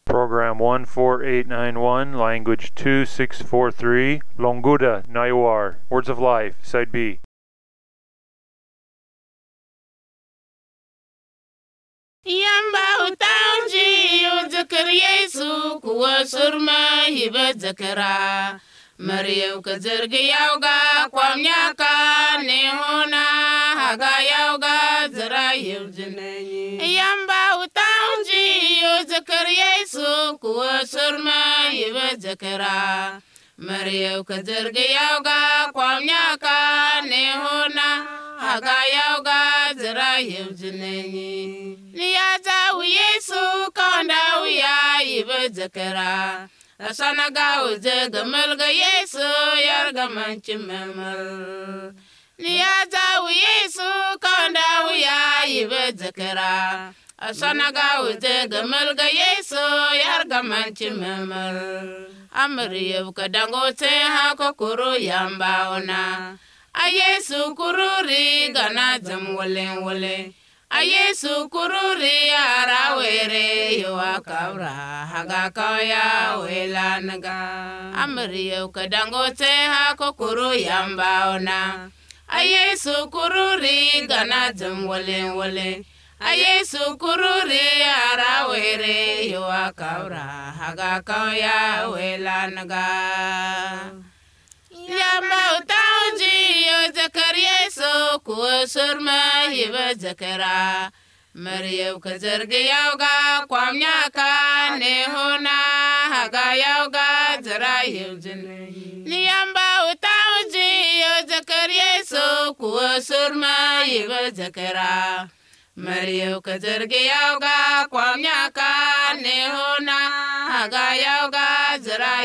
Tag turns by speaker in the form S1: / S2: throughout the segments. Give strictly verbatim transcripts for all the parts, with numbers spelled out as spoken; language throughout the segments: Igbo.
S1: Program one four eight nine one, language two six four three, Longuda, Nayawar, Words of Life, Side B.
S2: Yamba utanji uzakar Yesu kuwa surma hiba zakara Maryam ka zargi yauga kwamnyaka nehona haga yauga zara yurjinani Yamba utanji uzakar Yesu kuwa surma hiba zakara Maryam ka zargi yauga kwamnyaka nehona haga yauga zara yurjinani Niyaza u Yesu kanda u ya yiba zakara Asana ga u zaga malga Yesu yarga manchi mamal Niyaza u Yesu kanda u ya yiba zakara Asana ga u zaga malga Yesu yarga manchi mamal Amriya kadango te hako kuru yamba ona A Yesu kururi gana zam wale wale A Yesu kururi ara were yo akabra haga kaya wela naga Amriya kadango te hako kuru yamba ona A Yesu kururi gana zam wale wale A Yesu kururi ara were yo akabra haga kaya wela naga Yamba utanji yo zakar Yesu kuwa surma hiba zakara Maryam ka zargi yauga kwamnyaka nehona haga yauga zara yurjin Ni yamba utanji yo zakar Yesu kuwa surma hiba zakara Maryam ka zargi yauga kwamnyaka nehona haga yauga zara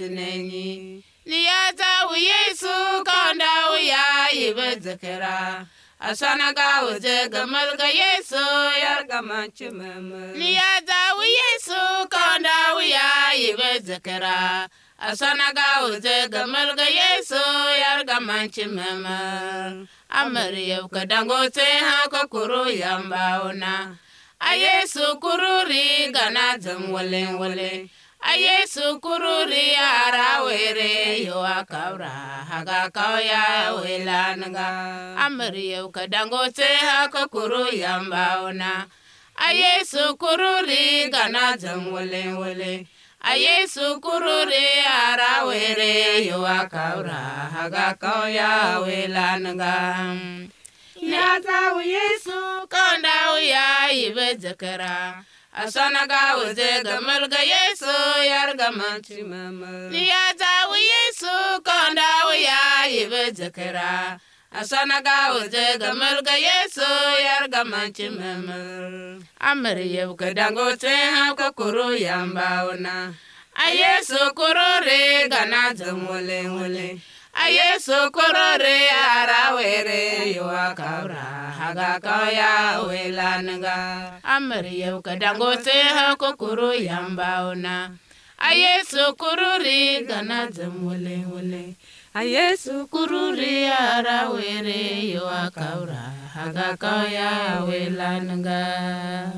S2: yurjin Niyaza u Yesu kanda u ya yiba zakara Asana ga u zaga malga Yesu yarga manchi mama Niyaza u Yesu kanda u ya yiba zakara Asana ga u zaga malga Yesu yarga manchi mama Amariya kadango te haka kuru yamba ona A Yesu kururi gana zam wale wale A Yesu kururi ara were yo akabra haga kaya wela naga Amriya kadango te haka kuru yamba ona A Yesu kururi gana zam wale wale A Yesu kururi ara were yo akabra haga kaya wela naga Nyaza u Yesu kanda u ya yiba zakara Asana ga u zaga malga Yesu yarga manchi mama Niyaza u Yesu kanda u ya yiba zakara Asana ga u zaga malga Yesu yarga manchi mama Amriya kadango te haka kuru yamba ona A Yesu kururi gana zam wale wale A Yesu kururi ara were yo akabra haga kaya wela naga Amriya kadango te hako kuru yamba ona A Yesu kururi gana zam wale wale A Yesu kururi ara were yo akabra haga kaya wela naga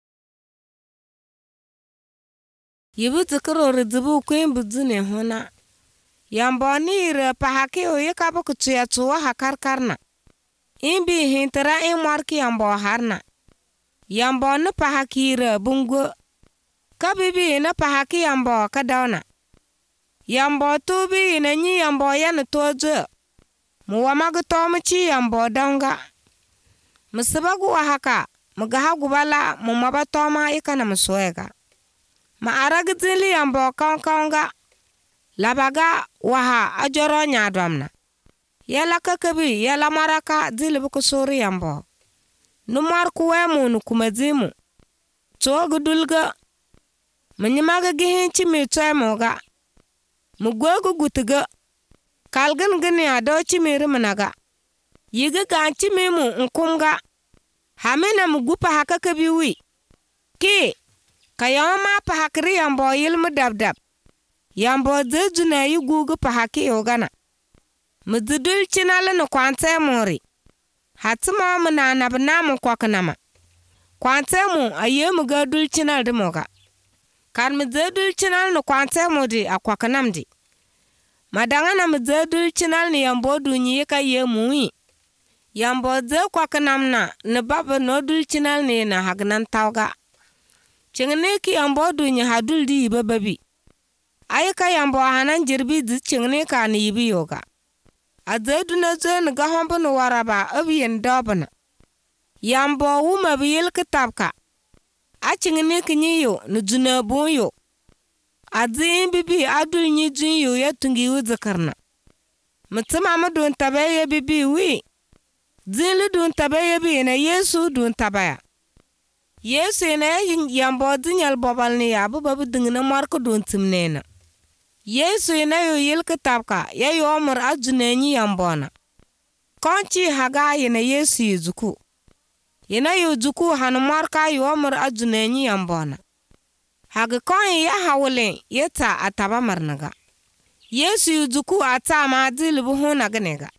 S2: Yibu tsikirori zibu kwen buzune hona Yamba ni ira pahake o yeka boku tuya tuwa hakar karna. Imbi hintera in marki yamba harna. Yamba ni pahaki ira bungo. Kabibi na pahaki yamba kadawna. Yamba tubi ina nyi yamba yana tojo. Muwamagu tomichi yamba danga. Musibagu wa haka. Mugahagu bala mumaba toma ikana muswega. Maaragi zili yamba kaunkaunga. Labaga waha ajoro nyadwamna. Yala kakabi yala maraka zilibu kusuri yambo. Numar kuwemu nukumazimu. Chogu dulga. Mnyimaga gihinchi mitwemoga. Mugwegu gutiga. Kalgan gini adochi mirimanaga. Yiga ganchi mimu nkumga. Hamina mugupa haka kabiwi. Ki. Kayama pa hakri yambo yilmu dabdab. Yambo zejuna yu gugu pa haki yogana. Mzidul chinala no kwante mori. Hatima mna nabnamu kwa kanama. Kwante mu aye mga dul chinal demoga.
S3: kan mi zedul chinal no kwante modi akwakanamdi madanga na mi zedul chinal ni yambo dunyi ka ye muyi yambo ze kwakanamna ne baba no dul chinal ni na hagnan tawga chingne ki yambo dunyi hadul di bababi ayika yambo hanan jirbi zi chingne ka ni yibi yoga a zeduna ze ni gahombo no waraba abiyen dobana yambo wuma biyel kitabka a chingne kinyi yo ni juna bon yo a zin bibi adul nyi jun yo ya tungi wu zakarna mutsima mu don tabaye bibi wi zin lu don tabaye bi na yesu don tabaya yesu na yambo dinyal bobal ni ya bu babu dingna marko don timnena yesu na yo yel kitabka ya yo mur ajune nyi yambona konchi haga yana yesu yuzuku yana yuzuku hanu marka yo mur ajune nyi yambona haga kon ya hawle yeta ataba marnaga yesu yuzuku ata ma dilbu hona gnega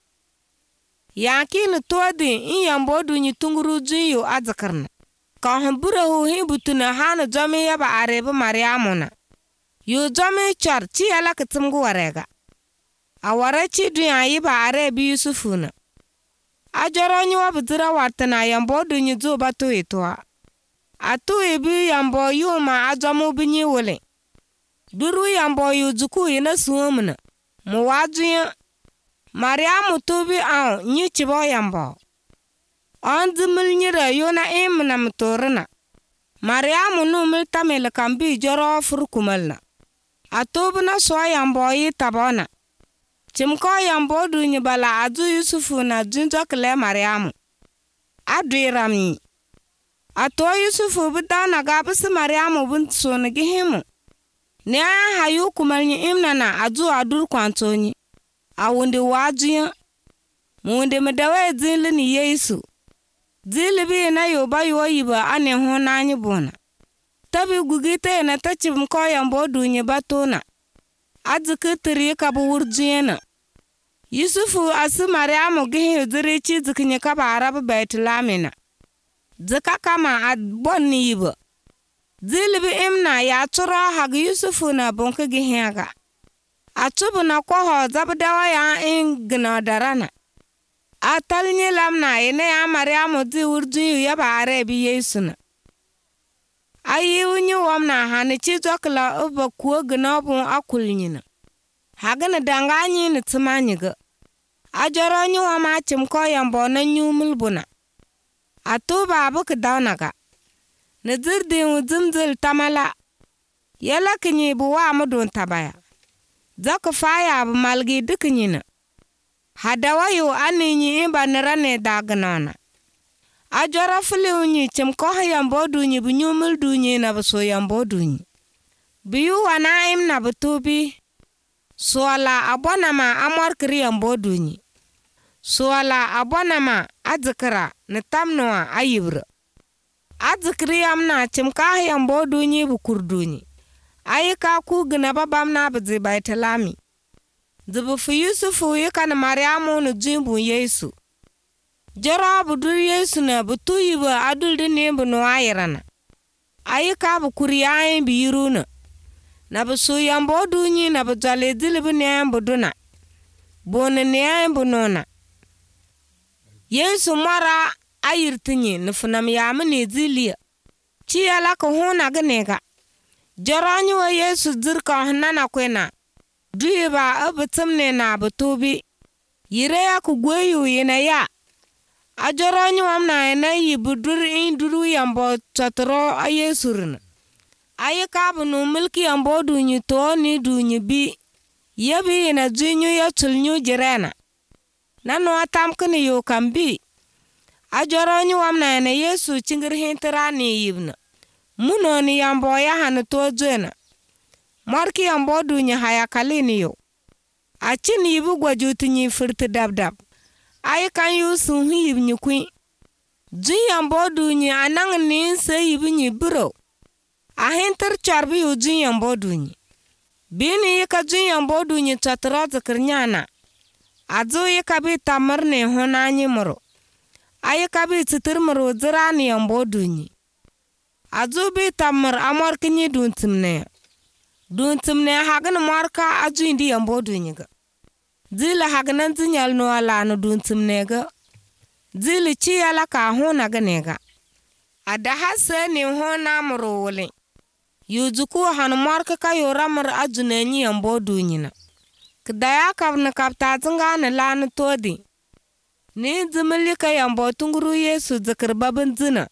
S3: yakin todi in yambo dunyi tunguru junyo azakarna ka hambura hu hibutuna hana jami yaba arebe mariamuna yu jami char chi ala kitimgu warega awara chi dunya yiba arebe yusufuna ajoro nyi wabudira wartana yambo dunyi zuba to itwa atu ibi yambo yuma ajamu binyi wole duru yambo yuzuku ina suomuna mu wajuya mariamu tubi aw nyi chibo yambo on zimil nyira yona imna mtorna mariamu nu mil tamel kambi joro furkumalna atubna so yambo yi tabona chimko yambo dunyi bala aju yusufu na junjo kle mariamu adwirami ato yusufu bidana gabis mariamu bun sona gihimu ne hayu kumalni imna na aju adur kwantoni awunde wajuya munde mdawe zinli ni yesu zilibi na yoba yoyiba ane hona anyi bona tabi gugite na tachim ko yambo dunye batona adzike tiri kabu wurjena yusufu asu mariamu gihi ziri chi zikinye kaba arabu baitlamina zika kama adbonni yiba zilibi imna ya chura hag yusufu na bonke gihi aga atubu na koho zabdawa ya in gna darana atal nye lamna ene ya mariamu di urjun ya ba arebi yesuna ayi unyi wamna hani chi zokla uba kuwa gna bun akulnyina hagana danganyi ni tsamanyiga ajoro nyi wama chimko yambo na nyumul buna atuba abu kdawnaga nazirdi uzimzil tamala yala kinyi buwa mudun tabaya zaka faya abu malgi dukinyina hadawa yu aninyi imba nirane dagnona ajora fili unyi chimkoha yambo dunyi bunyumul dunyi na buso yambo dunyi biyu wana im na butubi suwala abonama amorkiri yambo dunyi suwala abonama adzikira nitamnuwa ayibra adzikiri yamna chimkoha yambo dunyi bukur dunyi ayika ku gina babam na buzi baitalami zubu fu yusufu yika na mariamu na jimbu yesu jara budur yesu na butu yiba adul de nembu no ayirana ayika bu kuriyayin biyiruna na bu su yambo dunyi na bu jale zilibu nembu duna bona nembu nona yesu mara ayirtinyi nufunam yamini ziliya chiyala ka hona gnega jaranyi wa yesu zirka nana kwena duiba abutumne na butubi yire ya ku gweyu yina ya ajaranyi wamna ena yibudur in duru yambo chatro a yesu rina ayika bunu milki yambo dunyi to ni dunyi bi yabi yina junyu ya tulnyu jirena nanu atamkini yu kambi ajaranyi wamna ena yesu chingir hintira ni yibna muno ni yambo ya hanu to jena marki yambo dunyi haya kalini yo achin yibu gwajuti nyi firti dabdab ay kan yu sun yib nyi kwin jin yambo dunyi anang ni se yibu nyi bro a hinter charbi yu jin yambo dunyi bini yika jin yambo dunyi chatra zakir nyana azu yika bi tamar ne hona nyi muro ay ka bi tsitir muro zira ni yambo dunyi azubi tamar amor kinyi duntimne duntimne hagan marka aju indi yambo dunyiga zila haganan zinyal no ala no duntimne ga zili ci ala ka hona ganega ada hasa ni hona murole yuzuku han marka ka yoramar aju nenyi yambo dunyina kdaya kabna kapta zanga na lanu todi ni zimili ka yambo tunguru Yesu zakar babin zina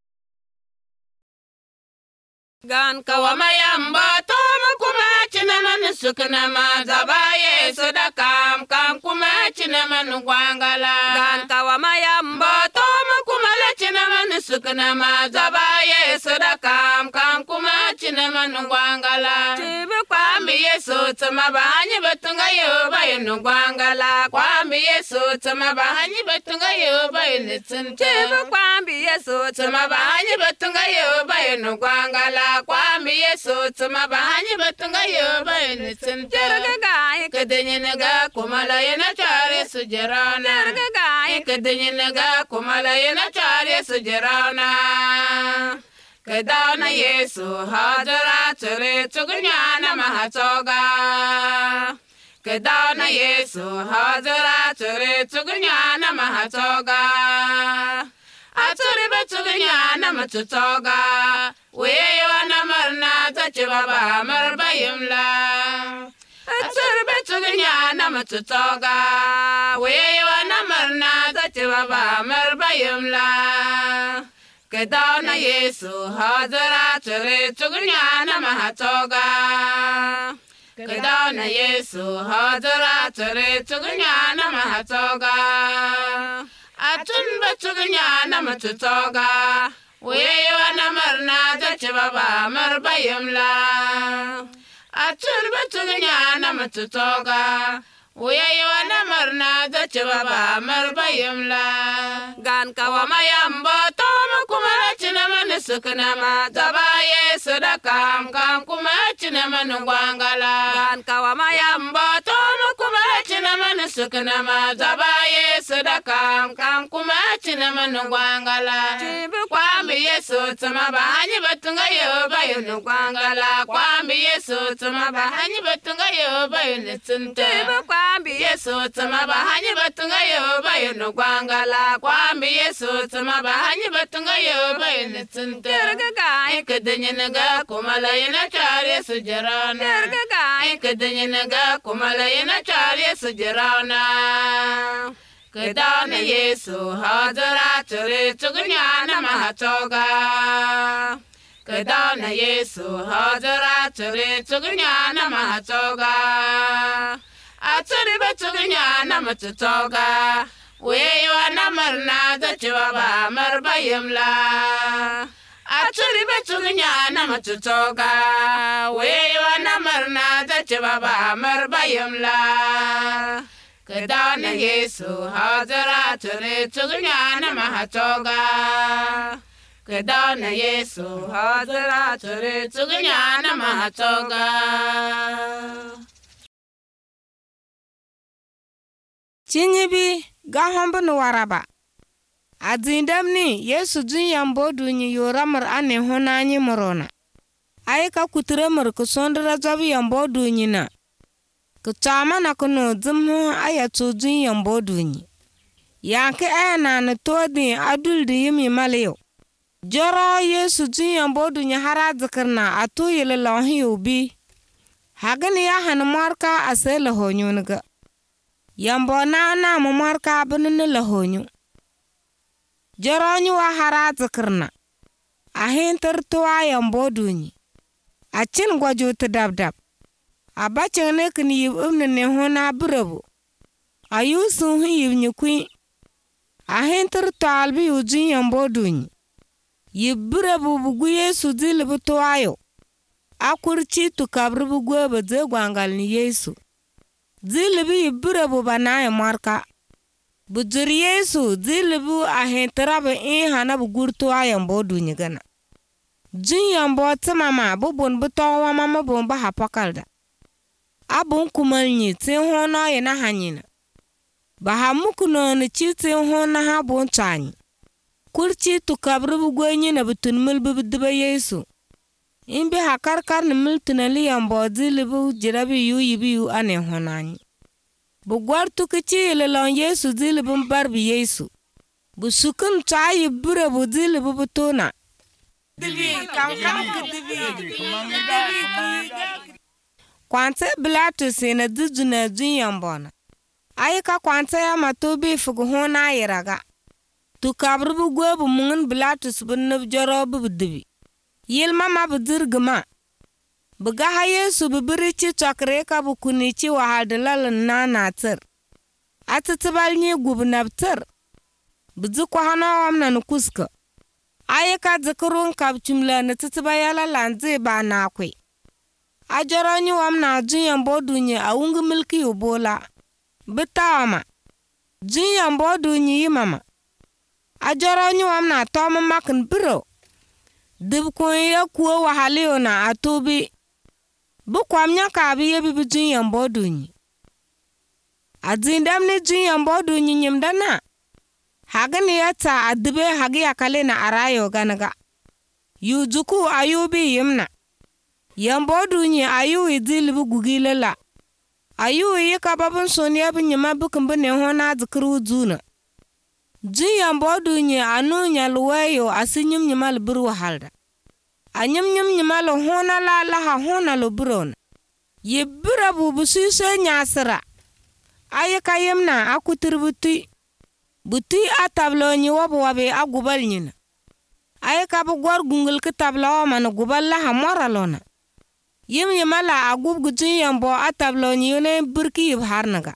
S2: gan kawama yamba toma kuma chinama sukna ma zaba Yesu da kam kam kuma chinama gwangala gan kawama yamba toma kuma la chinama sukna ma zaba Yesu da kam kam kuma chinama gwangala tibe kwambi Yesu tama bahanyi batunga yo bayo gwangala kwambi Yesu tama bahanyi batunga yo bayo nitsin tibe kwambi Yesu tama bahanyi batunga yo bayo gwangala kwambi Yesu tuma bahanyi batunga yo bayni tsinta terga gaay kadenye ga kumala yana chare sujarana terga gaay kadenye ga kumala yana chare sujarana kadana Yesu hadara tere tugunyana mahatoga kadana Yesu hadara tere tugunyana mahatoga aturi batugunyana matutoga weyo na marna tache baba marba yumla aturi batugunyana matutoga weyo na marna tache baba marba yumla kadana Yesu hadara tere tugunyana mahatoga kadana Yesu hadara tere tugunyana mahatoga atun batugunyana matutoga weyo na marna tache baba marba yumla atun batugunyana matutoga weyo na marna tache baba marba yumla gan kawama yamba toma kumara chinama nisukna ma zaba Yesu da kam kam kuma chinama ngwangala gan kawama yamba toma kumara chinama nisukna ma zaba Yesu da kam kam kuma chinama ngwangala tibe kwambi Yesu tama bahanyi batunga yo bayo ngwangala kwambi Yesu tama bahanyi batunga yo bayo nitsinta tibe kwambi Yesu tama bahanyi batunga yo bayo ngwangala kwambi Yesu tama bahanyi batunga yo bayo nitsinta terga gaay kadenye ga kumala yana chare sujarana terga gaay kadenye ga kumala yana chare sujarana kadana Yesu hadara tere tugunyana mahatoga kadana Yesu hadara tere tugunyana mahatoga aturi batugunyana matutoga weyo na marna tache baba marba yumla aturi batugunyana matutoga weyo na marna tache baba marba yumla kadana Yesu hadara tere tugunyana mahatoga kadana Yesu hadara tere tugunyana mahatoga
S3: Chinyibi gahombu no waraba azindamni Yesu jin yambo dunyi yoramar ane honanyi morona aika kutramar ku sondra zabi yambo dunyi na ku chama na kuno zimho aya tujin yambo dunyi yanke aya na na todi adul di yimi maliyo joro Yesu jin yambo dunyi hara zikarna atu yele lahi ubi hagani ya han marka asela honyunga yambo na na mu marka binne lahonyu jaronyu wa hara zikarna a hintar tuwa yambo dunyi a cin gwajo ta dabdab a bacin ne kan yi umne ne hona burabu a yusun hu yi nyukui a hintar talbi ujin yambo dunyi yi burabu bugu Yesu zilibu tuwayo a kurci tukabri bugu ba zai gwangal ni Yesu zilibi burabu banaye marka bujur Yesu zilibu a hintarabe in hana bugurtu a yambo dunyi gana jin yambo timama bubun butowa mama bomba hapakalda abun kumalnyi tin hono yana hanyina ba ha muku no ni ci tin hono ha bun chanyi kurci tu kabru bu gwenyi na butun mul bu diba Yesu. Imbe hakar kar ni mul tunali yambo zili bu jirabi yu yibi yu ane honanyi. Bu gwar tu kici ililon Yesu zili bu mbarbi Yesu. Bu sukun chayi bure bu zili bu butuna. Dibi, kam kam ki dibi. Kwanse bilatu sena zuzuna zun yambona. Ayika kwanse ya matobi fugu hona yiraga. Tu kabru bu gwe bu mungun bilatu subun nub joro bu dibi. Yilma ma bu dirgima. Bu gaha Yesu bu birici chakre ka bu kunici wahal dalal na natir. Atitibal nye gubu nabtir. Bu zikwa hana wamna nukuska. Ayika zikurun kabchumla na titibayala lanzi ba na kwe. Ajoro nyi wamna junyan bodu nye aungu milki ubola. Bitawama. Junyan bodu nye yimama. Ajoro nyi wamna toma makin biro. Dib kun ya kuwa wahaliyo na atobi. Bu kwamnya kabi yebi bu junyan bodu nye. Azindam ni junyan bodu nye nyimdana. Hagani yata adibe hagi yakale na arayo ganaga. Yuzuku ayubi yimna. Yambodu nye ayu idili bu gugilela. Ayu yika babun sonia bu nyama bu kumbu ne hona zikru zuna. Jin yambodu nye anu nyaluweyo asinyum nyamal buru halda. Anyum nyum nyamal hona la laha hona lo buron. Ye bura bu bususe nyasira. Ayika yimna akutir buti. Buti atablo nyi wabu wabe agubal nyina. Ayika bu gwar gungul ki tablo man gubal laha moralona. Yim yimala agub gujin yambo atablo nyi yone burki yib harnaga.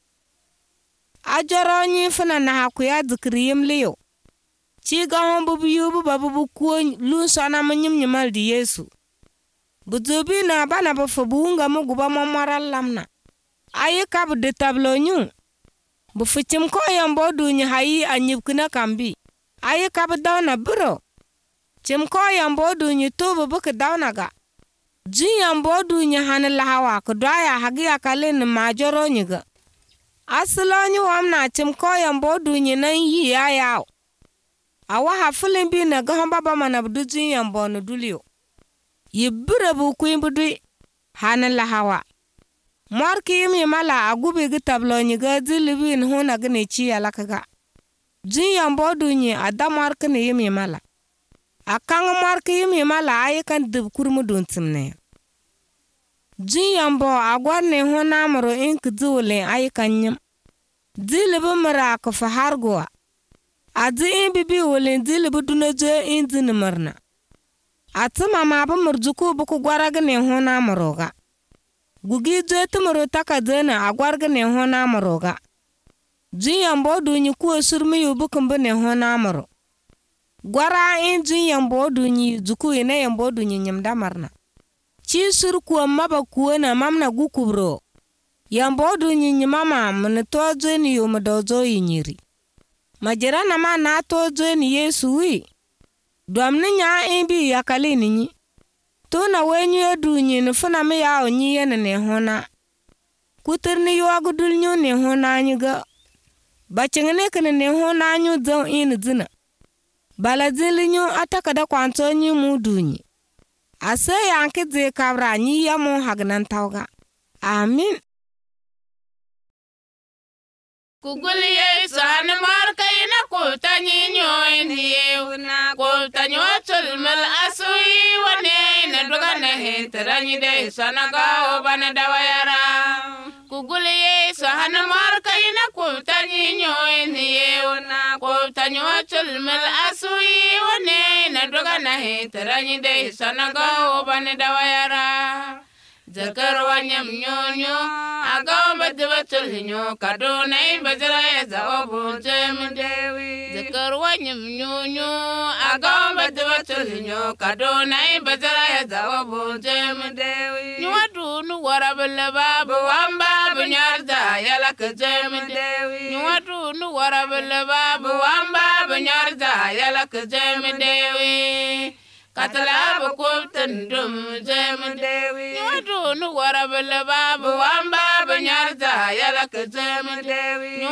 S3: Ajoro nyi fana na hakuya zikri yim liyo. Chiga hombo bu yubu babu bu kuwa lun sana manyim nyimal di Yesu. Buzubi na bana bu fubuunga mu guba moral lamna. Ayika bu de tablo nyu. Bu fichim ko yambo du nyi hayi anyib kina kambi. Ayika bu dawna biro. Chim ko yambo du nyi tubu buki dawna ga. Jin yambo du nyi hana lahawa kudwaya hagi akale ni majoro nyiga. Asilo nyi wamna chim ko yambo du nyi nan yi ya yao. Awa hafulin bi na gahon baba mana budu jin yambo nu dulio. Yibira bu kuin budui hana lahawa. Morki yimi mala agubi gitablo nyiga zilibi in huna gini chi alakaga. Jin yambo du nyi ada morki ni yimi mala. Akang morki yimi mala ayikan dib kurmu dun timne. Jin yambo agwar ni huna maro ink ziwule ayikan nyim. Zilibi mara kufa hargoa. Adi in bibi wule zilibi dunaje in zini marna. Ati mama bu murjuku buku gwaraga ni huna maroga. Gugi je tumuru taka zena agwarga ni huna maroga. Jin yambo du nyi kuwa surmi yu bukumbu ni huna maro. Gwara in jin yambo du nyi zuku ina yambo du nyi nyamda marna. Chi sur kuwa maba kuwa na mamna gukubro. Yambo du nyi nyimama mni tozo ni yu mdozo yinyiri. Majira na ma na tozo ni Yesu wi. Dwamni nya imbi yakali ninyi. Tuna wenyu ya du nyi nufuna mi yao nyi yene ne hona. Kutir ni yu agudul nyu ne hona nyiga. Bachingine kene ne hona nyu zon inu zina. Bala zili nyu atakada kwanto nyi mu du nyi. Ase yanki zi kabra nyi ya mu hagnan tauga. Amin.
S2: Kugul Yesu hana marka ina kulta nyinyo indiye una kulta nyotul mal asui wane ina duga na hintara nyide sanaga obana dawayara. Kugul Yesu hana marka ina kulta nyinyo indiye una kulta nyotul mal asui wane ina duga na hintara nyide sanaga obana dawayara. Zakar wanyam nyonyo agaw badwatul hinyo kadonai bazara ya zaobu jemedewi. Zakar wanyam nyonyo agaw badwatul hinyo kadonai bazara ya zaobu jemedewi. Nyuatu nu warabele babu wamba bunyarda yala kejemedewi. Nyuatu nu warabele babu wamba bunyarda yala kejemedewi. Katala bukupten dum jemedewi. Nyuatu nu warabele babu wamba bunyarda yala kejemedewi. Nyuatu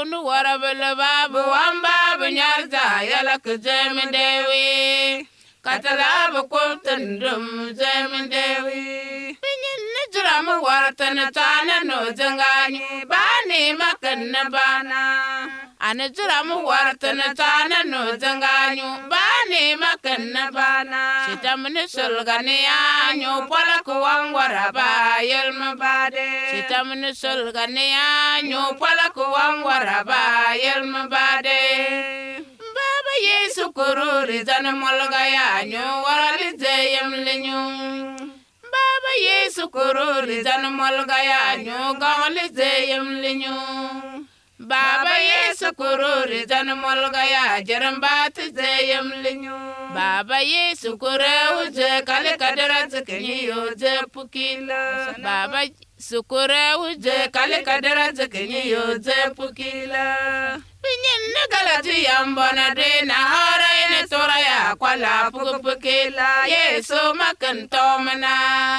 S2: nu warabele babu wamba bunyarza yala kujemendewi katala bukumtendum jemendewi pinyin nijram wartan tana no zanganyi bani makan bana anijram wartan tana no zanganyu bani makan bana sitamni sulgani anyu pala kuwangwara ba yelma bade sitamni sulgani anyu pala kuwangwara ba yelma bade Baba Yesu kururi zana molga yanyu warali zeyem linyu Baba Yesu kururi zana molga yanyu gawali zeyem linyu Baba Yesu kururi zana molga ya jerambati zeyem linyu Baba Yesu kure uje kale kadera zekenyi yoze pukila Baba Sukure uje kale kadera zekenyi yoze pukila Pinyin nagalati yambona de na hara ine tora ya kwala pukupukila Yesu makantomana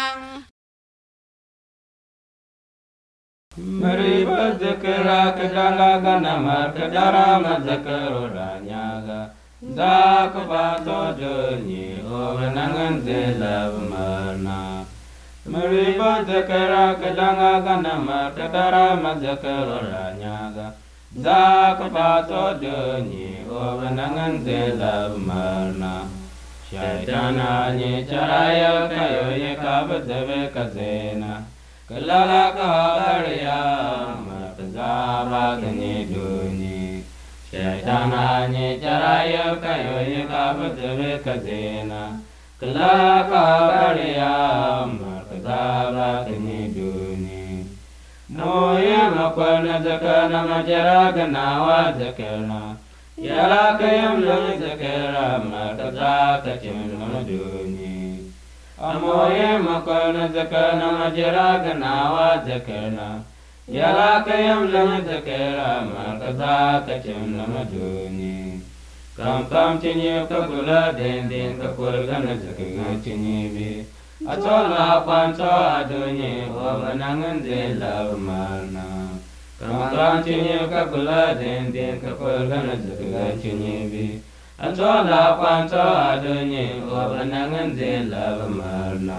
S4: Mariba zakara kadanga gana mar kadara mazakaro ranyaga Zakbato joni omanangan zelab marna Mariba zakara kadanga gana mar kadara mazakaro ranyaga Zakbato joni omanangan zelab marna Shaitana ni charaya kayo ye kabadave kazena Kalala kaharya matazaba gani duni Shaitana ni charaya kayo ye kabadave kazena Kalala kaharya matazaba gani duni Moya makwana zakana majara ganawa zakana Yala kayam lang zakara matazaka chimna duni Amoye makana zakana majara ganawa zakana Yala kayam lang zakara makaza kachim namaduni Kam kam chinye kakula den den kakul gana zakana chinye bi Atola panto adunye wabanangan zela marna Kam kam chinye kakula den den kakul gana zakana chinye bi Atola panto adonye wabanangan zela marna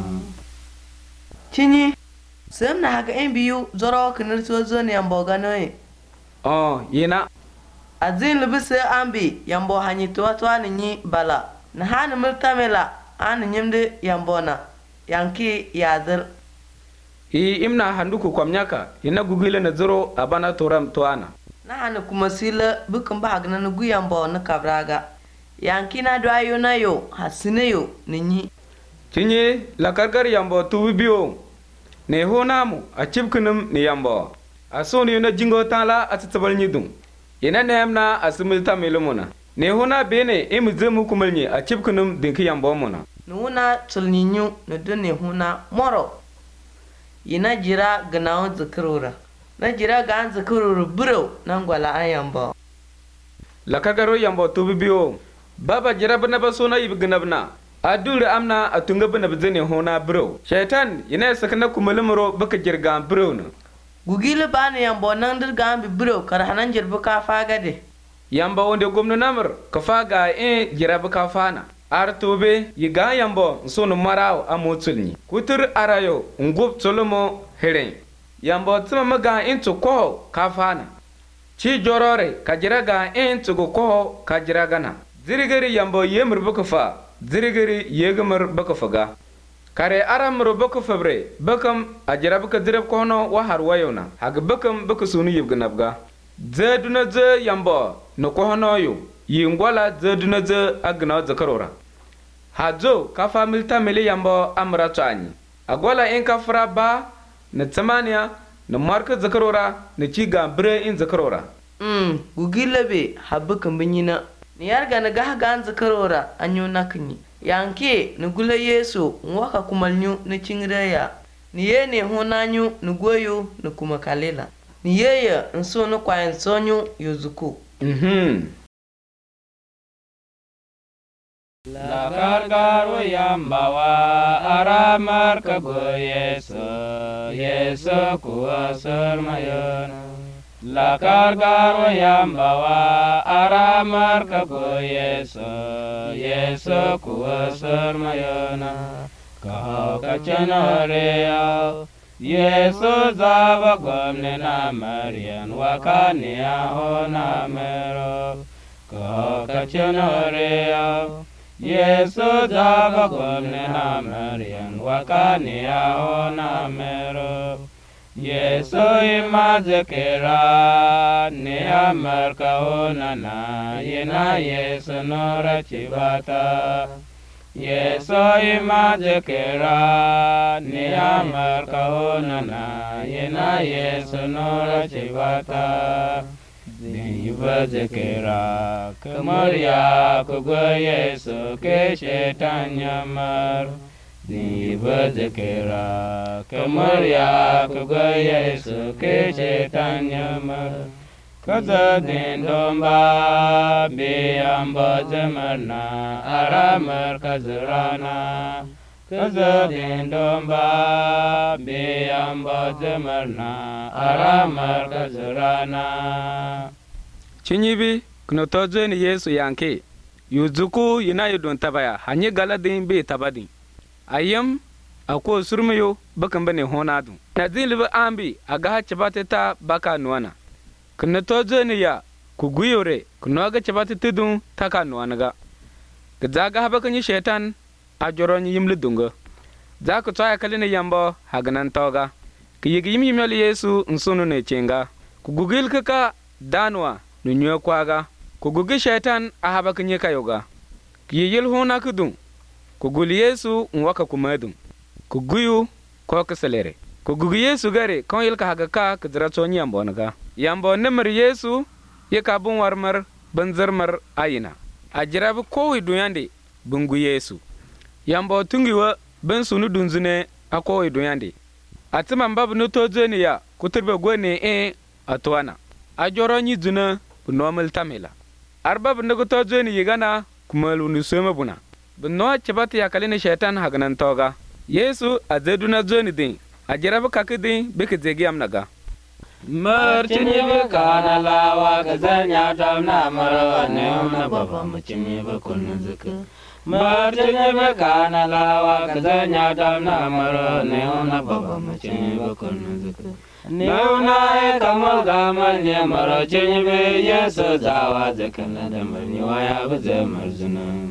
S5: Chinyi sem na haka en biyu zoro kinir sozo ne yambo ganoye
S4: Oh yina
S5: azin lubise ambi yambo hanyi tuwa tuwa ni bala na hani multamela an nyimde yambo na yanki yadir
S4: I imna handuku kwamnyaka ina gugile na zoro abana toram toana
S5: na hani kuma sila bukan ba hagna na gu yambo na kabraga yanki na dwa yo na yo hasine yo ninyi
S4: Chinye la kargar yambo tuwi biyo ne honamu a chipkunum ni yambo a soni na jingo tala a tsabar nyidun ina ne amna a similta melumuna ne hona bene imu zemu kumalnye a chipkunum dinki yambo muna
S5: nuuna tulninyu na dunne huna moro ina jira ganawo zikrura na jira ga an zikrura buro nan gwala an yambo
S4: la kargaro yambo tuwi biyo baba jira bana ba sona ibi gnabna adure amna atunga bana bizene hona bro shaitan ina sakana kumalumro baka jirga bro no
S5: gugile bani yambo nan dir gambi bro kar hanan jirbu ka fagade
S4: yamba wonde gomno namr ka faga e jirabu ka fana artobe yiga yambo sonu maraw amotsulni kutur arayo ngub solomo heren yambo tsama maga into ko ka fana ci jorore ka jiraga into ko ka jiragana zirigari yambo yemr baka fa zirigari yegamar baka faga kare aram ro baka fabre bakam ajira baka dirab kono wa har wayona hag bakam baka sunu yibganabga zeduna ze yambo no kono yo yingwala zeduna ze agna zakarora hazo ka familta mele yambo amra tsani agwala in ka fra ba na tsamania na marka zakarora na ci gambre in zakarora
S5: mm gugilebe habukan binyina ni yarga na ga ga zakarora anyo nakni yanke ni gula yesu nwaka kumalnyu ni chingreya ni yene honanyu ni goyo ni kuma kalela ni yeye nso no kwa nsonyu yozuku
S4: mhm la kargaro yambawa aramar kago yesu yesu kuwa sarmayana
S6: La kargaro yambawa aramar kako Yesu Yesu kuwasur mayona kaho kachanarea Yesu zaba gomne na Marian wakani aho na mero kaho kachanarea Yesu zaba gomne na Marian wakani aho na mero Yesu imazekera ne amarka onana yena Yesu nora chibata Yesu imazekera ne amarka onana yena Yesu nora chibata Dibazekera kamaria kugwa Yesu ke shetanyamar Dibazekera kamaria kugwa Yesu ke shetanyamar Kaza dindomba biyamba zamarna aramar kazrana Kaza dindomba biyamba zamarna aramar kazrana
S4: Chinyibi kuno tozo ni Yesu yanke yuzuku yina yudon tabaya hanyi galadin be tabadin ayam ako surmiyo bakan bane honadu na zilibi ambi aga chabateta baka nuana kuno tozo ni ya kuguyore kuno aga chabateta dun taka nuanaga gazaga habakan yi shetan a joron yimli dunga za ku tsaya kalina yambo haganan toga kiyigi yim yimyali Yesu nsunu ne chenga kugugil kaka danwa nunywe kwaga kugugi shetan a habakan yi kayoga kiyil hona kudun kuguli Yesu nwaka kumadum kuguyu ko kasalere kugugi Yesu gare kon yilka hagaka kidra tsoni yambo naga yambo nemar Yesu yaka bun warmar banzarmar ayina ajirabi kowi duyande bungu Yesu yambo tungiwa ben sunu dunzune a kowi duyande atiman babu no tozeni ya kuturbe gone e atwana ajoro nyi zuna bunomal tamela arbab nego tozeni yigana kumalu ni sema buna bunno chabati ya kalene shaitan haganan toga Yesu azeduna zoni din ajirabi kakidi beke zegi amnaga
S6: Marchini kana lawa kazanya tamna maro ne umna baba mchimi bakunu zaka Marchini kana lawa kazanya tamna maro ne umna baba mchimi bakunu zaka Neuna e kamal gamal ne maro chini be Yesu zawa zakana damani waya baze marzuna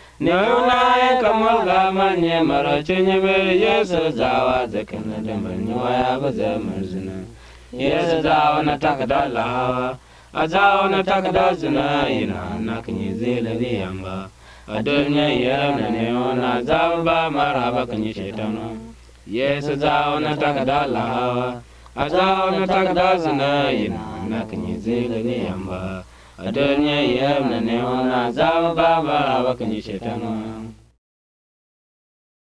S6: Neuna e kamal gamal ne maro chini be Yesu zawa zakana damani waya baze marzuna Yesu zawa na takada lawa azawa na takada zina ina nakinyi zile biyamba adunya yana neona zamba maraba kanyi shetano Yesu zawa na takada lawa azawa na takada zina ina nakinyi zile biyamba adunya yana neona zamba maraba kanyi shetano